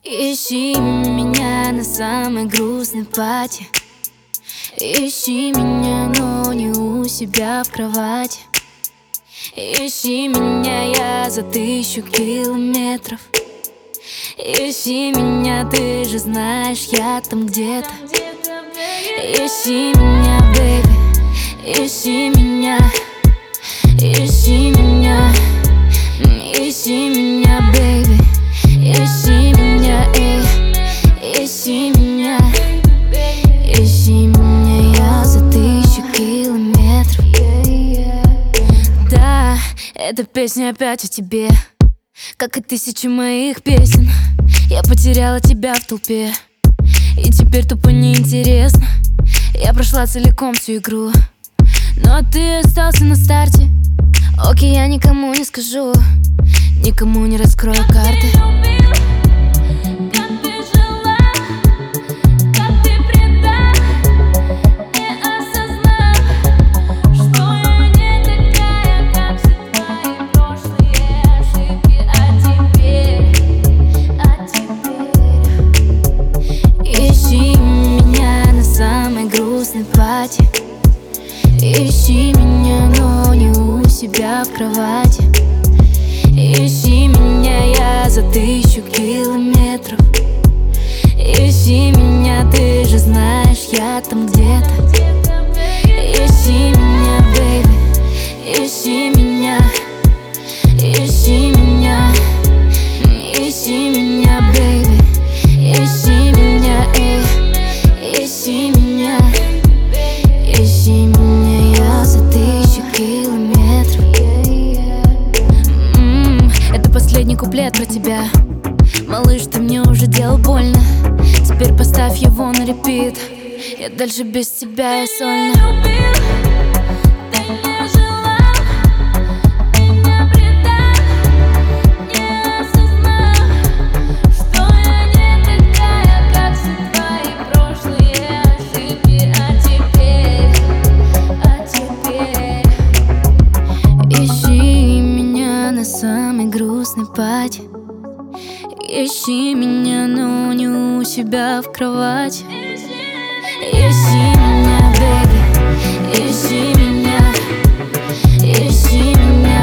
Ищи меня на самой грустной пати. Ищи меня, но не у себя в кровати. Ищи меня, я за 1000 километров. Ищи меня, ты же знаешь, я там где-то. Ищи меня, бэйби, ищи меня. Ищи меня, ищи меня, бэйби. Ищи меня, эй, ищи меня. Ищи меня, я за 1000 километров. Да, эта песня опять о тебе, как и 1000 моих песен. Я потеряла тебя в толпе, и теперь тупо неинтересно. Я прошла целиком всю игру, но ты остался на старте. Окей, я никому не скажу, никому не раскрою карты. Ищи меня, но не у себя в кровати. Ищи меня, я за 1000 километров. Ищи меня, ты же знаешь, я там где-то. Ищи меня, бэйби, ищи меня. Ищи меня, ищи меня, бэйби. Ищи меня, эй, ищи меня. Ищи меня, я за 1000 километров. Это последний куплет про тебя. Малыш, ты мне уже делал больно. Теперь поставь его на репит. Я дальше без тебя, я сольно. Самой грустной пати. Ищи меня, но не у себя в кровати. Ищи меня, бэйби, ищи меня. Ищи меня.